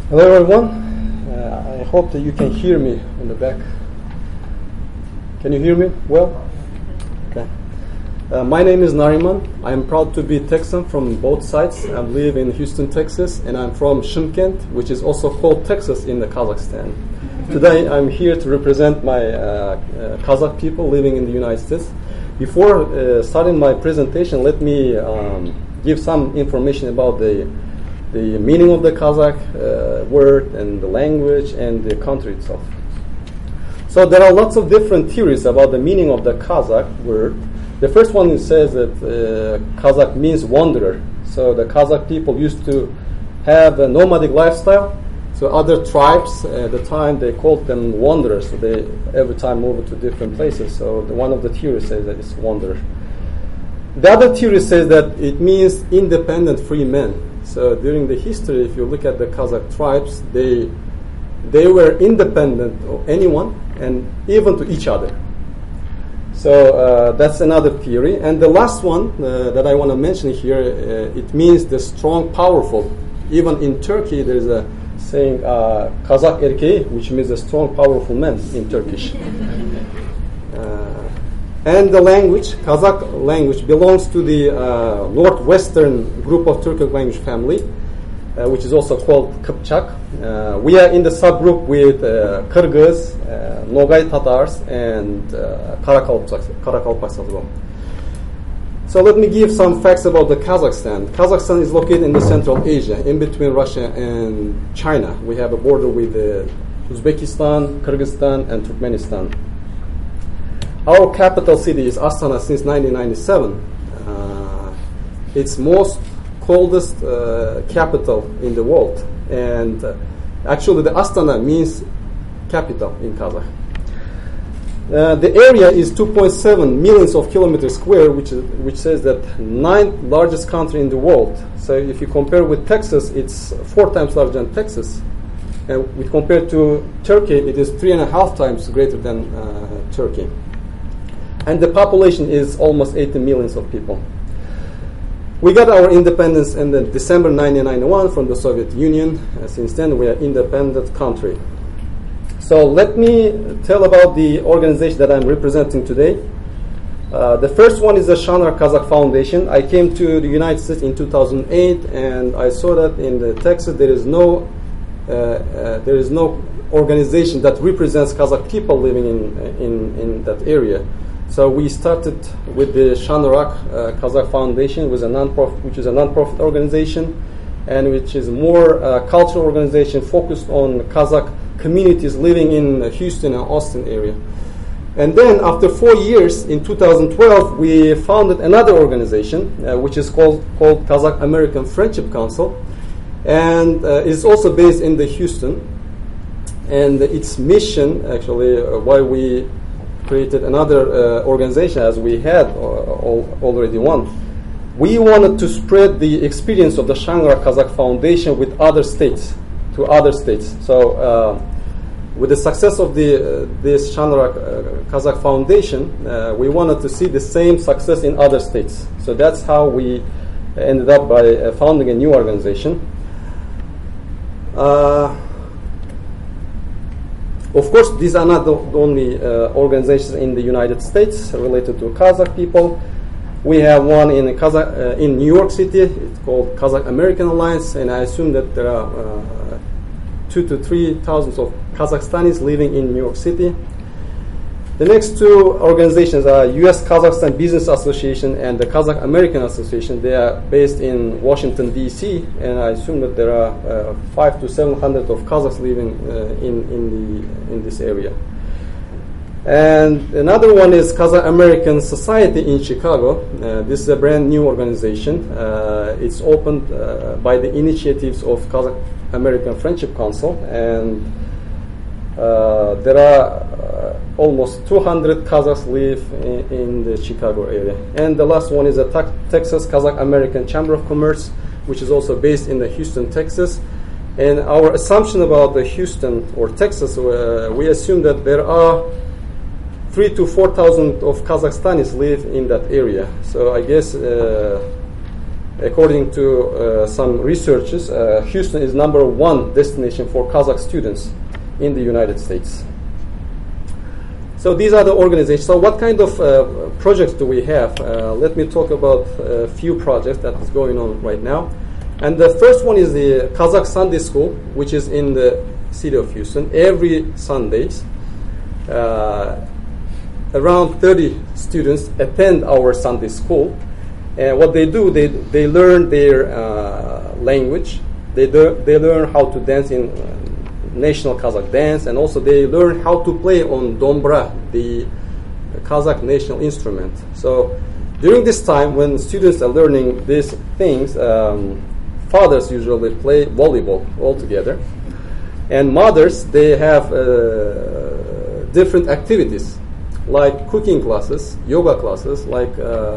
Hello everyone. I hope that you can hear me in the back. Can you hear me well? Okay. My name is Nariman. I am proud to be Texan from both sides. I live in Houston, Texas, and I'm from Shymkent, which is also called Texas in the Kazakhstan. Today I'm here to represent my Kazakh people living in the United States. Before starting my presentation, let me give some information about the meaning of the Kazakh word and the language and the country itself. So there are lots of different theories about the meaning of the Kazakh word. The first one says that Kazakh means wanderer. So the Kazakh people used to have a nomadic lifestyle. So other tribes at the time, they called them wanderers. So they every time moved to different places. So one of the theories says that it's wanderer. The other theory says that it means independent free men. So during the history, if you look at the Kazakh tribes, they were independent of anyone and even to each other. So that's another theory. And the last one that I want to mention here, it means the strong, powerful. Even in Turkey, there is a saying, Kazakh erkeği, which means a strong, powerful man in Turkish. And the language, Kazakh language, belongs to the northwestern group of Turkic language family, which is also called Kipchak. We are in the subgroup with Kyrgyz, Nogay Tatars, and Karakalpaks as well. So let me give some facts about the Kazakhstan. Kazakhstan is located in the Central Asia, in between Russia and China. We have a border with Uzbekistan, Kyrgyzstan, and Turkmenistan. Our capital city is Astana since 1997. It's most coldest capital in the world. And actually the Astana means capital in Kazakh. The area is 2.7 millions of kilometers square, which says that 9th largest country in the world. So if you compare with Texas, it's 4 times larger than Texas. And with compared to Turkey, it is 3.5 times greater than Turkey. And the population is almost 80 millions of people. We got our independence in December 1991 from the Soviet Union. Since then, we are an independent country. So let me tell about the organization that I'm representing today. The first one is the Shanrak Kazakh Foundation. I came to the United States in 2008, and I saw that in Texas there is no organization that represents Kazakh people living in that area. So we started with the Shanrak Kazakh Foundation, which is a non-profit organization, and which is more cultural organization focused on Kazakh communities living in Houston and Austin area. And then after 4 years, in 2012, we founded another organization, which is called Kazakh American Friendship Council, and is also based in the Houston. And its mission, actually, why we created another organization, as we had already one. We wanted to spread the experience of the Shanrak Kazakh Foundation with other states, to other states. So with the success of this Shanrak Kazakh Foundation, we wanted to see the same success in other states. So that's how we ended up by founding a new organization. Of course, these are not the only organizations in the United States related to Kazakh people. We have one in New York City. It's called Kazakh American Alliance, and I assume that there are 2,000 to 3,000 of Kazakhstanis living in New York City. The next two organizations are U.S. Kazakhstan Business Association and the Kazakh American Association. They are based in Washington, D.C., and I assume that there are 500 to 700 of Kazakhs living in this area. And another one is Kazakh American Society in Chicago. This is a brand new organization. It's opened by the initiatives of Kazakh American Friendship Council, and there are almost 200 Kazakhs live in the Chicago area. And the last one is the Texas Kazakh American Chamber of Commerce, which is also based in the Houston, Texas. And our assumption about the Houston or Texas, we assume that there are 3,000 to 4,000 of Kazakhstanis live in that area. So I guess according to some researchers, Houston is #1 destination for Kazakh students in the United States. So these are the organizations. So what kind of projects do we have? Let me talk about a few projects that is going on right now. And the first one is the Kazakh Sunday School, which is in the city of Houston. Every Sundays, around 30 students attend our Sunday school. And what they do, they learn their language. They learn how to dance in national Kazakh dance, and also they learn how to play on dombra, the Kazakh national instrument. So during this time, when students are learning these things, fathers usually play volleyball all together, and mothers, they have different activities like cooking classes, yoga classes, like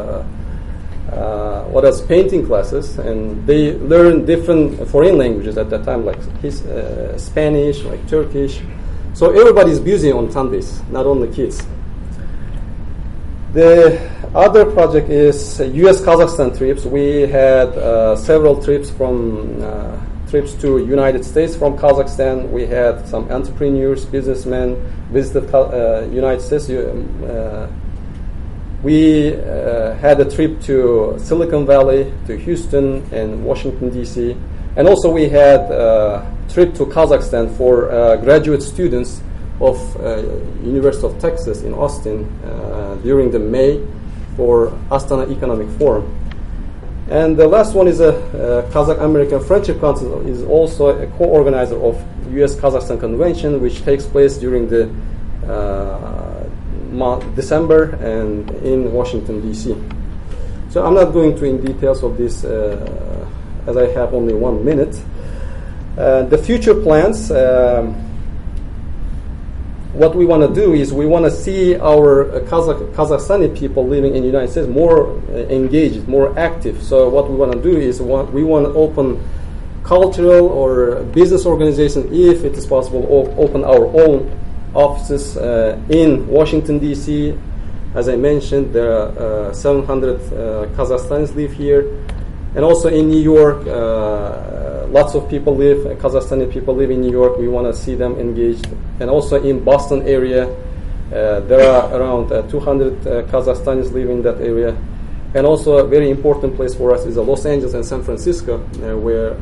what else, painting classes, and they learn different foreign languages at that time, like Spanish, like Turkish. So everybody's busy on Sundays, not only kids. The other project is U.S. Kazakhstan trips. We had several trips to United States from Kazakhstan. We had some entrepreneurs, businessmen visited United States. We had a trip to Silicon Valley, to Houston and Washington, D.C. And also we had a trip to Kazakhstan for graduate students of University of Texas in Austin during the May for Astana Economic Forum. And the last one is a Kazakh American Friendship Council is also a co-organizer of U.S. Kazakhstan Convention, which takes place during the December and in Washington, D.C. So I'm not going to in details of this as I have only 1 minute. The future plans, what we want to do is we want to see our Kazakhstani people living in the United States more engaged, more active. So what we want to do is we want to open cultural or business organizations, if it is possible, open our own offices in Washington, D.C. As I mentioned, there are 700 Kazakhstanis live here. And also in New York, lots of people live, Kazakhstani people live in New York. We want to see them engaged. And also in Boston area, there are around 200 Kazakhstanis live in that area. And also a very important place for us is Los Angeles and San Francisco, where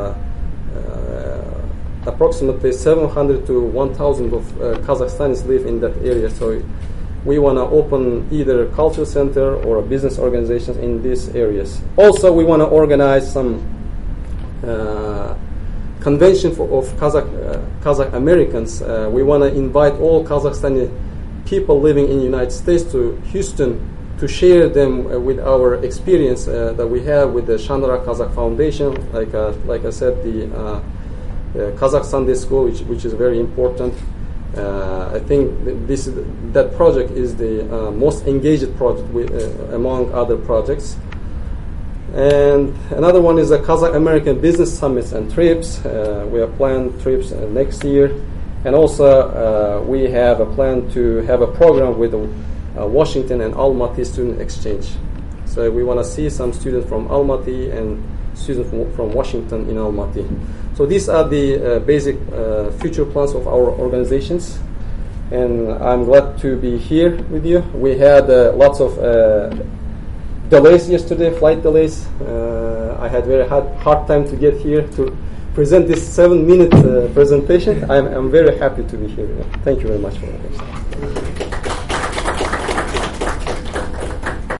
approximately 700 to 1,000 of Kazakhstanis live in that area. So we want to open either a culture center or a business organizations in these areas. Also, we want to organize some convention of Kazakh Americans. We want to invite all Kazakhstani people living in the United States to Houston to share them with our experience that we have with the Shandara Kazakh Foundation. Like I said, the Kazakh Sunday School, which is very important. I think that project is the most engaged project among other projects. And another one is the Kazakh American Business Summits and Trips. We have planned trips next year. And also we have a plan to have a program with the Washington and Almaty Student Exchange. So we want to see some students from Almaty and students from Washington in Almaty. So these are the basic future plans of our organizations. And I'm glad to be here with you. We had lots of delays yesterday, flight delays. I had very hard time to get here to present this 7-minute presentation. I'm very happy to be here. Thank you very much for that.